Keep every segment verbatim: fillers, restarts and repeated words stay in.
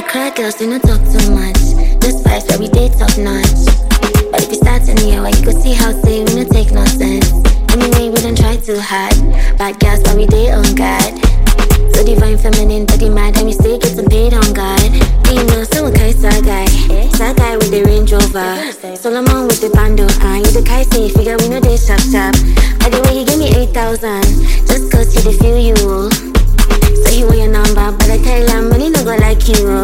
Cry girls, do not talk too much. Just vibes where we date top notch. But if you start in here, well, you go see how say we no take no sense. Anyway, we don't try too hard. Bad girls, but we date on God. So divine feminine, body mad, and we still getting paid on God. You know, someone kind of guy. That guy with the Range Rover. Solomon with the bando. And you the guy say you figure we know they sharp sharp. By the way, you give me eight thousand. Just cause you the feel you. So you want your number, but I tell him money no go like you.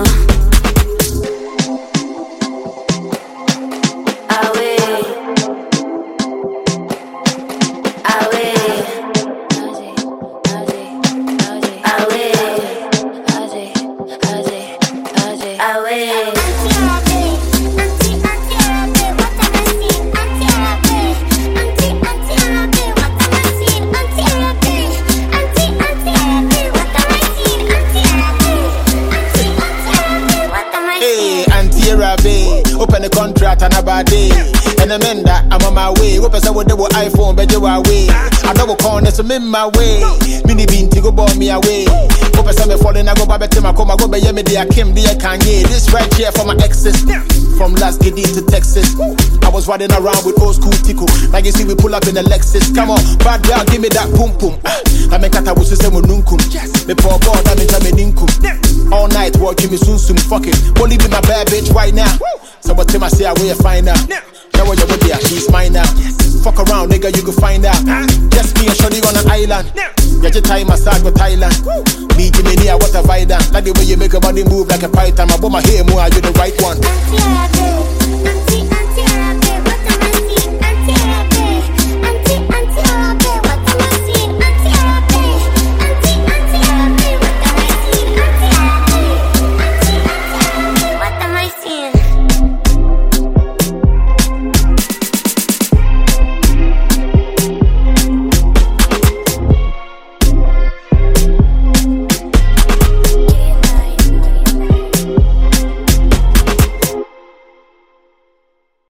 Open the contract and a bad day. And I mean that I'm on my way. What person would do with iPhone, bet you away. I double corners, I'm in my way. Mini bean to go bomb me away. What person me falling, I go back to my coma, go by me, dear Kim, dear Kanye. This right here for my exes. From Las Giddy to Texas. I was riding around with old school tickle. Like you see, we pull up in a Lexus. Come on, bad girl, give me that pum pum. I make kata wusu se mununkum. Me poor boy, that means I'm ninkum. All night, watching me soon soon. Fuck it, only be my bad bitch right now. So what time I say I will find out. Now what you with there, she's mine now. Fuck around, nigga, you can find out. Just me and Shorty on an island. Get your time massage with Thailand. Meet me near what a vida. Like the way you make a body move like a python. I bought my hair more, you the right one.